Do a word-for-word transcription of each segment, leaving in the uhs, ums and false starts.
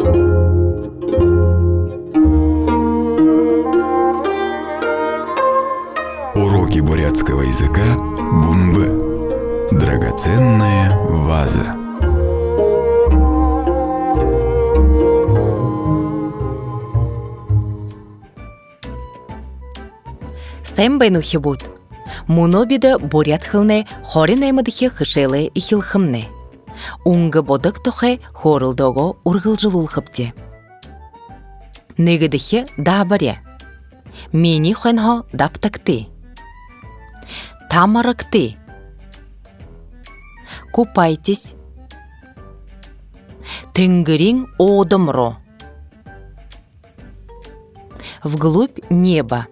Уроки бурятского языка Бумбы. Драгоценная ваза. Сэмбэну хибут. Мунобида бурят хылне хорин аймадыхе хышеле и хилхымне. Унга бодык тохе хорылдого ургылжылул хыпте. Негедыхе дабаре. Мени хэнхо даптакты. Тамаракты. Купайтесь. Тынгырин одымро. Вглубь неба.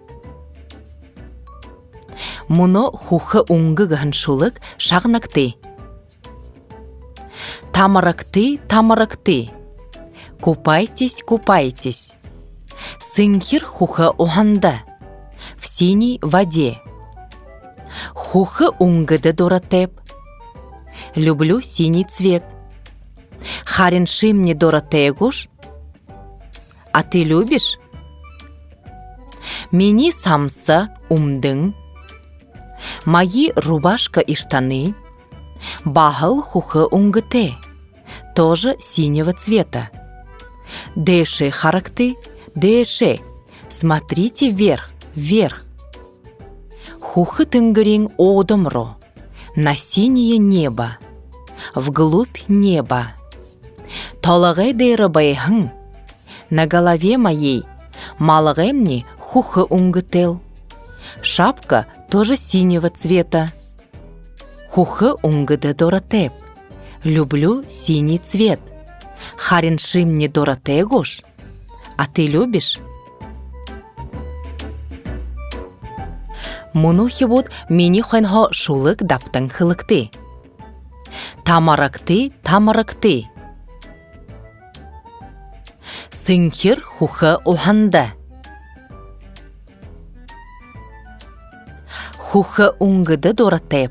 Муно хухы уңгы ганшулык шагнакты. Тамаракты, тамаракты. Купайтесь, купайтесь. Сынхир хухы уханда. В синей воде. Хухы уңгыды доратеп. Люблю синий цвет. Харинши мне доратегуш. А ты любишь? Мени самса умдың. Мои рубашка и штаны. Бахал хухы уңгыте. Тоже синего цвета. Дэши характы, дэши. Смотрите вверх, вверх. Хухы тынгырин одымро. На синее небо. Вглубь неба. Толагай дейры байхын. На голове моей малagay мне хухы уңгытел. Шапка тоже синего цвета. Хухы уңгыды доратеп. Люблю синий цвет. Харинши мне доратегуш. А ты любишь? Муну хибут мени хэнхо шулык даптың хылыкты. Тамаракты, тамаракты. Сынхир хухы уханда. Хухы уңгыды доратеп.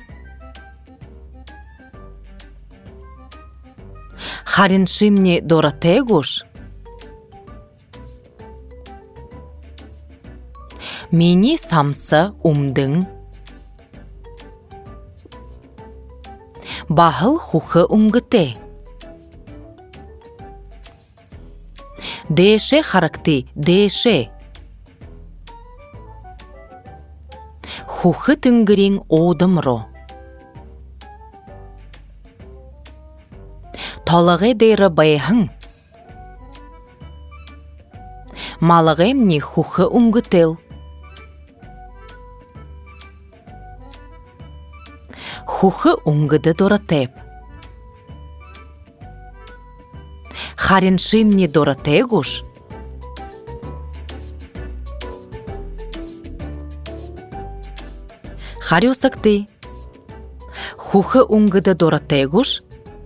Харинши мне доратегуш. Мени самса умдың. Бахыл хухы уңгыте. Дэшэ характы, дэшэ. Хухы тынгырин одымро. Толагай дейры байхын. Малagay мне хухы уңгытел. Хухы уңгыды доратеп. Харинши мне доратегуш. Харюсакты. Хухы уңгыды доратегуш.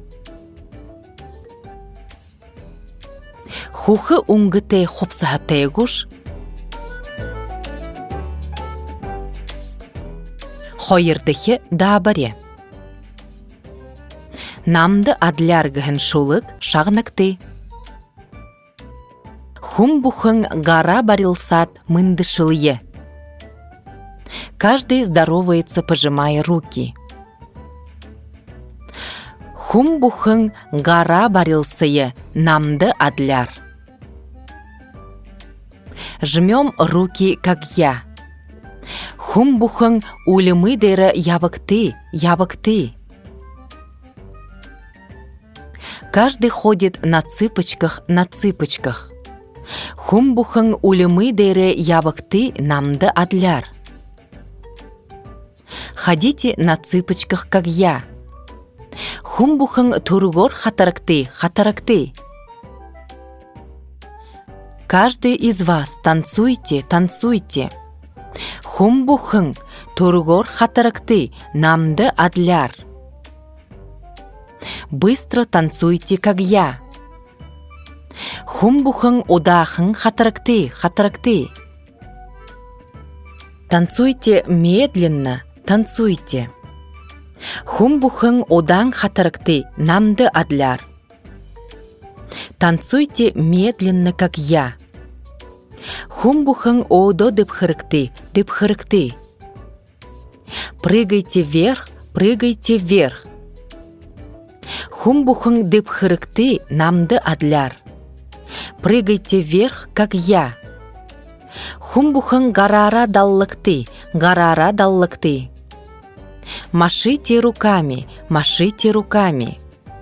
Хухы уңгыте хопсахатегуш. Хойырдыхе дабаре. Намды адляргыхын шулык шагнакты. Хум-бухын гара барилсат мындышылье. Каждый здоровается, пожимая руки. Хум-бухын гара барилсые намды адляр. Жмем руки, как я. Хум-бухын улемы дейры ябыкты, ябыкты. Каждый ходит на цыпочках, на цыпочках. Хум-бухын улемы дейры ябыкты намды адляр. Ходите на цыпочках, как я. Хум-бухын тургор хатаракты, хатаракты. Каждый из вас танцуйте, танцуйте. Хум-бухын тургор хатаракты намды адляр. Быстро танцуйте, как я. Хум-бухын удахын хатаракты, хатаракты. Танцуйте медленно, танцуйте. Хум-бухын одан хатаракты намды адляр. Танцуйте медленно, как я. Хумбухың одо дыпхырыкты, дыпхырыкты. Прыгайте вверх, прыгайте вверх. Хумбухың дыпхырыкты, намды адляр. Прыгайте вверх, как я. Хумбухың гарара даллыкты, гарара даллыкты. Машите руками, машите руками.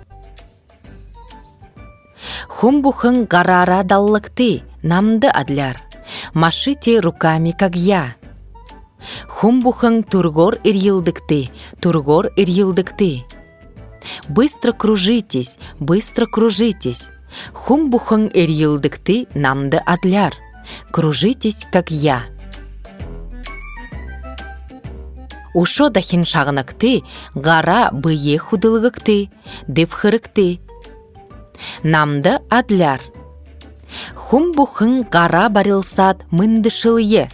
Хумбухың гарара даллыкты, намды адляр. Машите руками, как я. Хумбухың тургор ирьилдыкты, тургор ирьилдыкты. Быстро кружитесь, быстро кружитесь. Хумбухың ирьилдыкты, намды адляр. Кружитесь, как я. Ушо дахин шағыныкты, гара бые худылгыкты, дыпхырыкты. Намды адляр. Хумбухың гара барылсат мындышылые.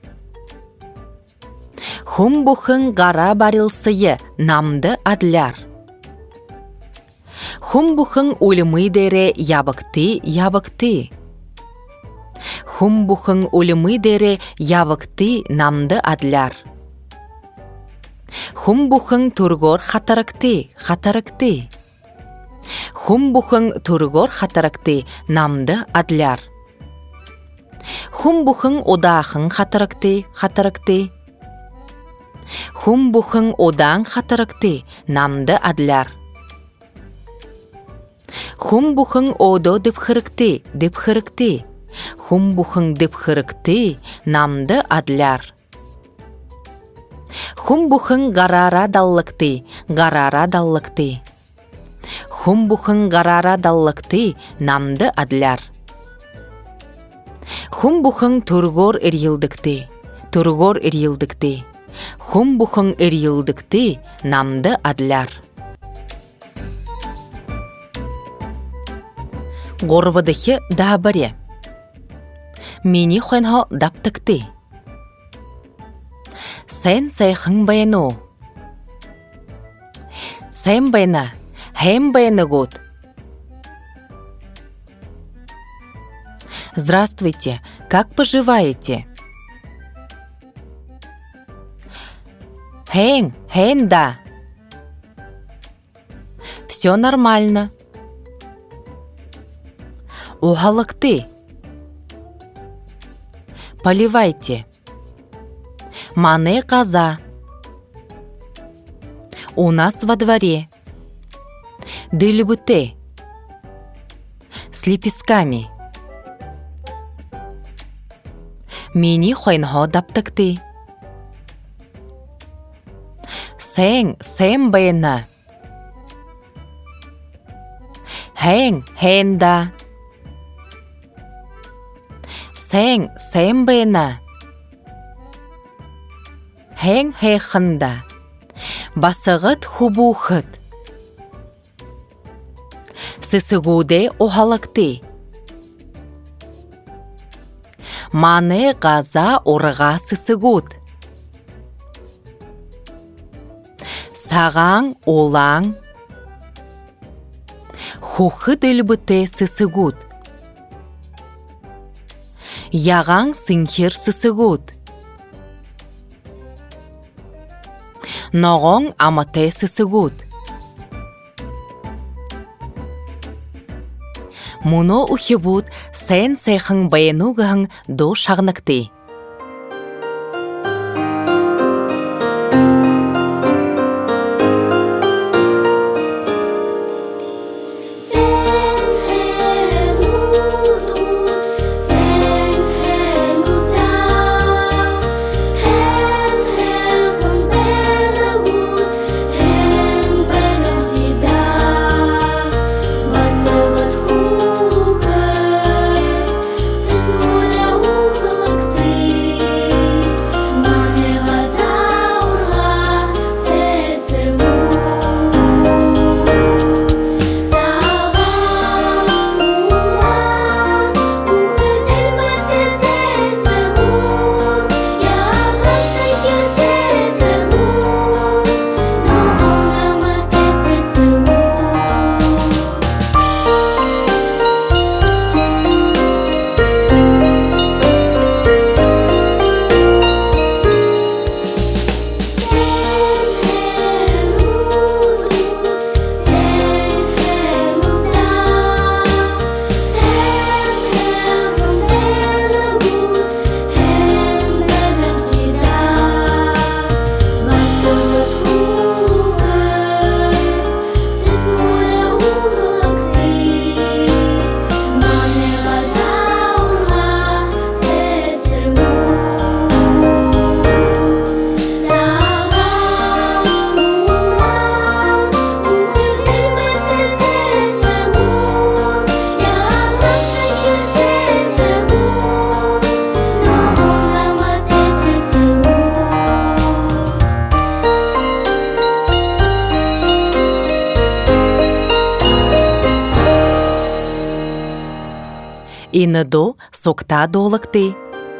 Хумбухың гара барылсые, намды адляр. Хумбухың улымы дере ябыкты, ябыкты. Хумбухың улымы дере ябыкты, намды адляр. Хумбухың тургор хатарыкты, хатарыкты. Хумбухың тургор хатарыкты, намды адляр. Хумбухың одахың хатарыкты, хатарыкты. Хумбухың одаң хатарыкты, намды адляр. Хумбухың одо дыпхырыкты, дыпхырыкты. Хумбухың дыпхырыкты, намды адляр. Хумбухың гарара даллыкты, гарара даллыкты. Хумбухың гарара даллыкты, намды адляр. Хумбухың тургор ирьилдыкты, тургор ирьилдыкты. Хумбухың ирьилдыкты, намды адляр. Горбадыхы да баре. Мені хойнхо даптыкты. Сен сайхың байыну. Сен байына, хэм байыны год. Здравствуйте, как поживаете? Хэн, хэн да. Все нормально. Ухалыкты. Поливайте. Мане коза. У нас во дворе. Дыльбыте. С лепестками. Мини хойнхо даптыкты. Сен, сен байына. Хэн, хэн да. Сен, сен байына. Хэн хэхында. Басығыт хубухыт. Сысыгуде охалыкты. Мане газа орыға сысыгуд. Сағаң олаң. Хухы дылбыте сысыгуд. Яғаң сынхер сысыгуд. Ноғоң амате сысыгуд. Муно ухибуд сен сайхың байынуғың до шағыныкты. Ты Инадо сокта долакты.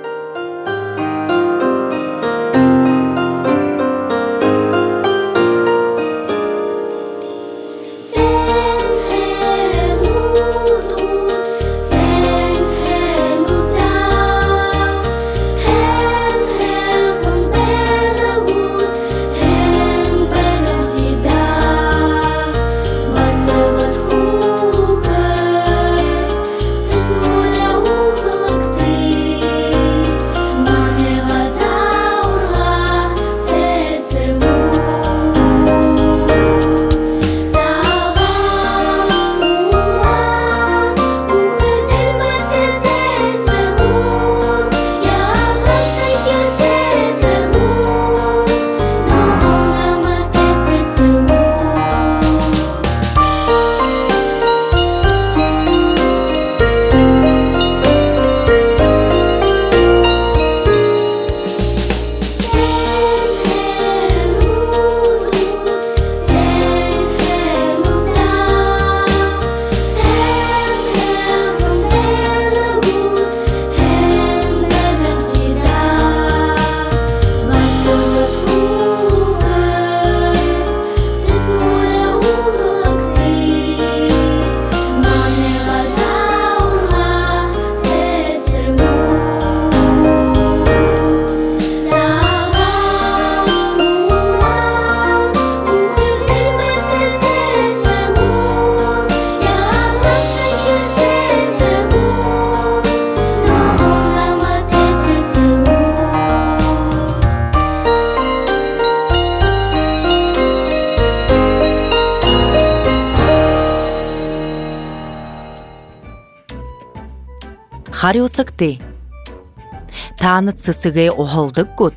Харюсакты. Танат сысыгай охалдык гуд.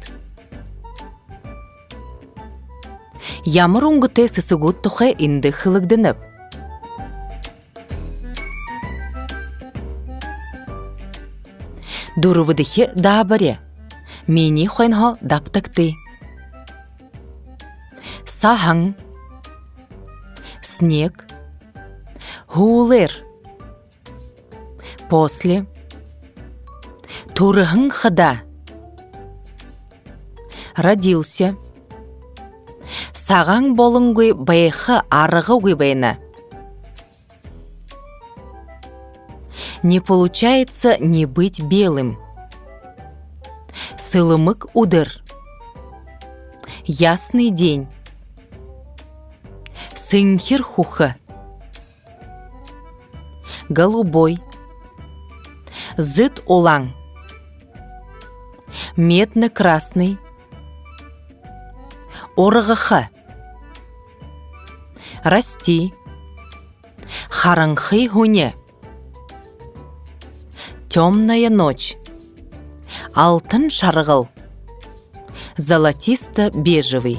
Ямыр уңгыты сысыгуд тухай инды хылыгдынып. Дурубыдыхи дабаре. Мени хойнхо даптакты. Сахаң. Снег. Хулыр. После. Турыхың хада. Родился. Сағаң болыңгы байхы арығы гыбайна. Не получается не быть белым. Сылымык удыр. Ясный день. Сынхир хуха. Голубой. Зыт улаң. Медно-красный. Орғыхы. Расти. Хараңхы хуне. Темная ночь. Алтын шарғыл. Золотисто-бежевый.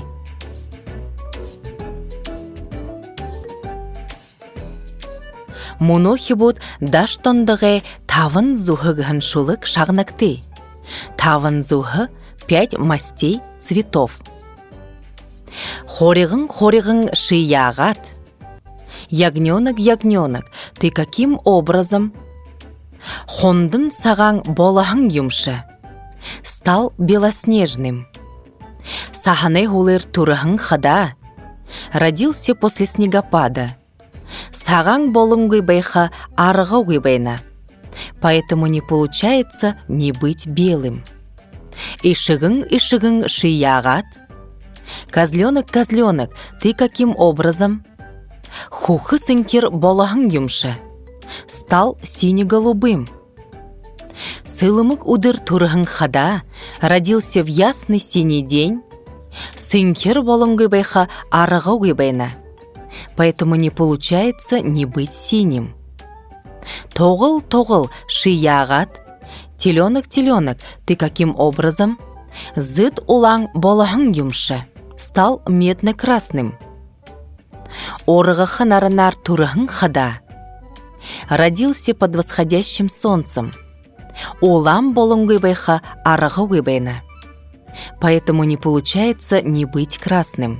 Мунохи буд даштондығы тавын зухыгын шулык шағнакты. Тавын зухы пять мастей цветов. Хоригын-хоригын шиягат. Ягненок-ягненок, ты каким образом? Хондын сағаң болахың юмшы. Стал белоснежным. Саханы хулыр турахың хада. Родился после снегопада. Сағаң болунгы байха арғы гыбайна. Поэтому не получается не быть белым. Ишыгын-ишыгын шиягат. Козленок-козленок, ты каким образом? Хухы сынкер болахың юмшы. Стал сине-голубым. Сылымык удыр турахың хада. Родился в ясный синий день. Сынкер болунгы байха арғы гыбайна. Поэтому не получается не быть синим. Тоғыл-тоғыл шиягат. Теленок-теленок, ты каким образом? Зыт улаң болахың юмшы. Стал медно-красным. Орғыхы нарынар турахың хада. Родился под восходящим солнцем. Улам болунгы байха арғы гыбайна. Поэтому не получается не быть красным.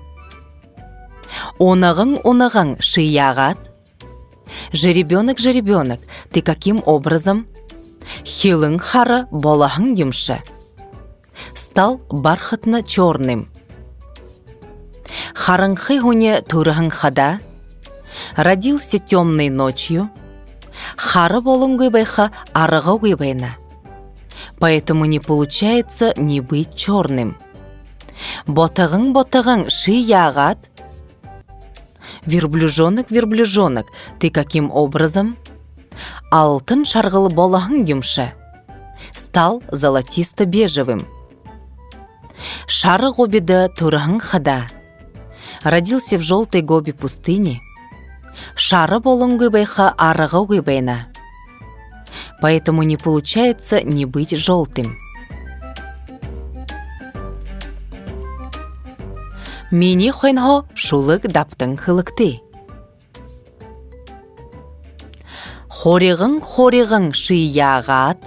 Онағың-онағың шиягат. Жеребенок-жеребенок, ты каким образом? Хилың хары болахың юмшы. Стал бархатно-черным. Харыңхы хуне турахың хада. Родился темной ночью. Хары болунгы байха арыгаугы байна. Поэтому не получается не быть черным. Ботағың-ботағың ши яғат. Верблюжонок, верблюжонок, ты каким образом? Алтын шарғылы болахың юмшы. Стал золотисто-бежевым. Шары гобида турахың хада. Родился в желтой гобе пустыни. Шары болунгы байха арыгаугы байна. Поэтому не получается не быть желтым. Мені хойнго шулык даптың хылыкты. Хоригың-хоригың шияғат.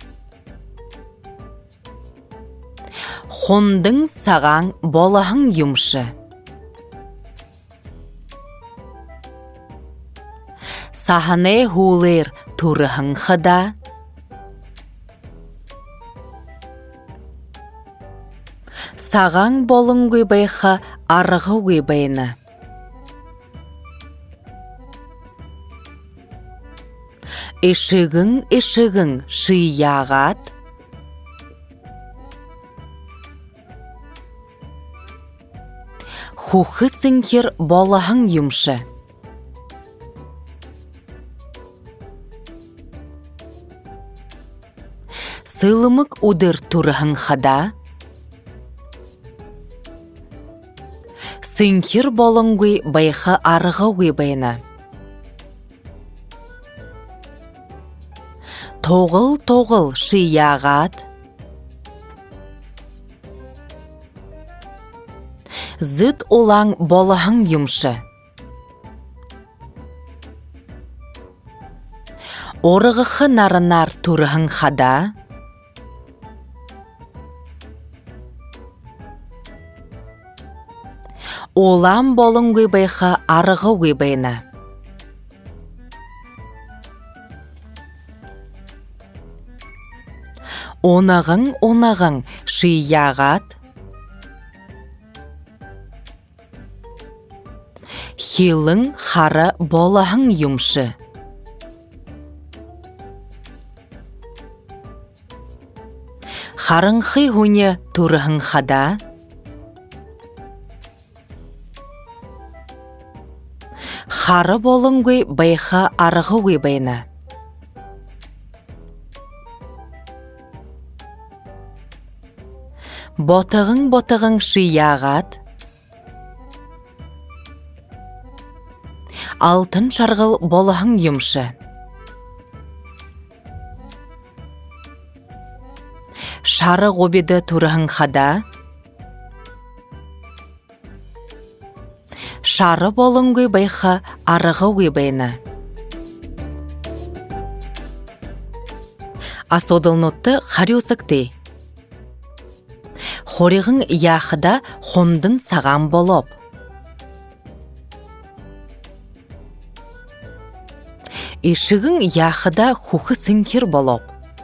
Хондың саған болахың юмшы. Сахане хулер турахың хада. Саған болунгы байха арыгаугы байна. Ишігің, ишігің шияғат. Хухы сіңкер болахың юмшы. Сылымык удыр турахың хада. Сыңкер болунгы байха арыгаугы байна. Тоғыл-тоғыл шияғат. Зыт олаң болахың юмшы. Орығықы нарынар турахың хада. Олам болунгы байха арыгаугы байна. Онағың-онағың шияғат. Хилың хары болахың юмшы. Харыңхы хуне турахың хада. Хары болунгы байха арыгаугы байна. Ботағың-ботағың шияғат. Алтын шарғыл болахың юмшы. Шары гобиді турахың хада. Шары болунгы байха арыгаугы байна. Асодылнотты харюсыкты. Хоригың яхыда хондын саған болып. Ишігің яхыда хухы сіңкер болып.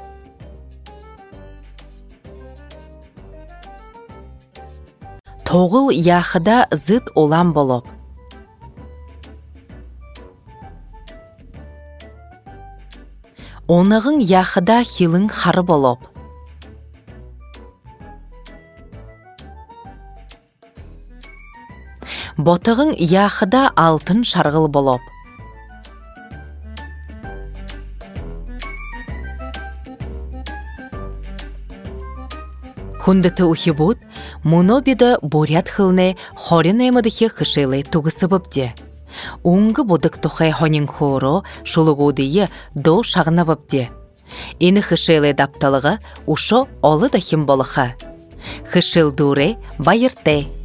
Тоғыл яхыда зыт олам болып. Онығың яхыда хилың хары болып. Ботығың яхыда алтын шарғыл болып. Хундыты ухибут, мунобида бурят хылне хорин эмадыхе хышылы тугысы бөпде. Уңғы будық тухай хонин хоро шулугудые до шағына бөпде. Ини хышылы дапталыға ушо олы дахим болыха. Хышыл дуре байырте.